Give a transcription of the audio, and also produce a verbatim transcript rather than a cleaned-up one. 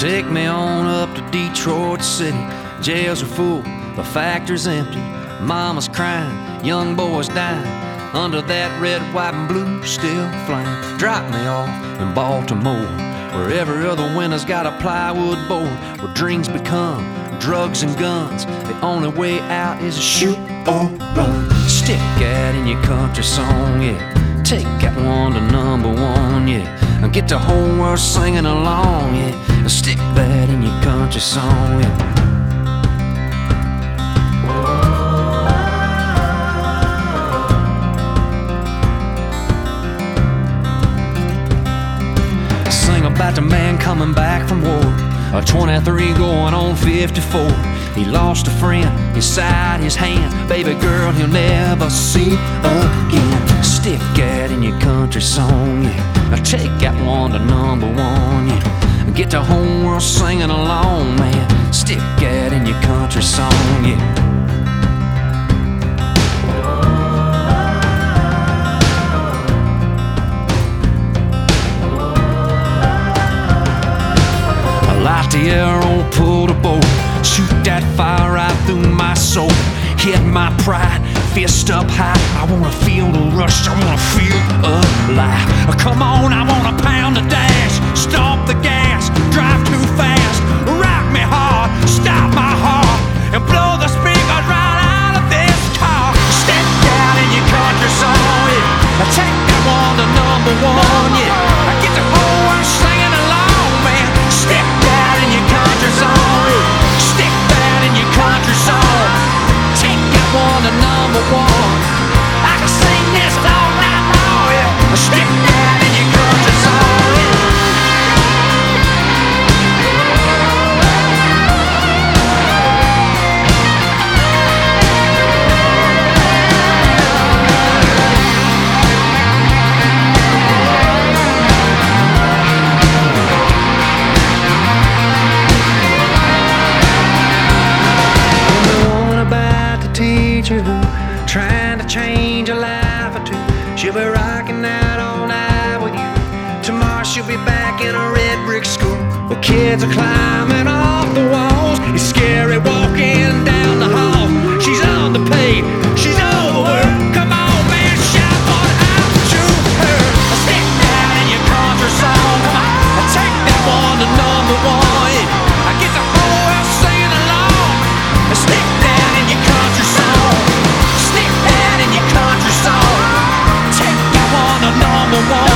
Take me on up to Detroit City. Jails are full, the factory's empty. Mama's crying, young boys dying. Under that red, white, and blue still flying. Drop me off in Baltimore, where every other winter's got a plywood board, where dreams become drugs and guns. The only way out is to shoot or run. Stick that in your country song, yeah. Take that one to number one, yeah. And get the whole world singing along, yeah. Stick that in your country song, yeah. About the man coming back from war, a twenty-three going on fifty-four. He lost a friend inside his hand, baby girl he'll never see again. Stick that in your country song, yeah. Now take that one to number one, yeah. Get the whole world singing along, man. Stick that in your country song, yeah. Light the arrow, pull the bow, shoot that fire right through my soul. Hit my pride, fist up high. I wanna feel the rush, I wanna feel alive. Come on, I wanna pound the dash, stomp the gas, drive too fast. Rock me hard, stop my heart, and blow the speakers right out of this car. Step down in your country song, yeah. Take that one to number one, yeah. I get the whole world singing along, man. Step down in your country song, yeah. Stick that in your country song. Take that one to number one. I can sing this all night long, yeah. Stick that in your country song, yeah. Trying to change a life or two. She'll be rocking out all night with you. Tomorrow she'll be back in a red brick school, where kids are climbing off the walls. It's scary walking down the hall. She's underpaid, she's overworked. Come on, man, shout one out to her. Stick that in your country song. Come on, take that one to number one. I get the whole world singing along. Stick that in your country song. Stick that in your country song. Take that one to number one.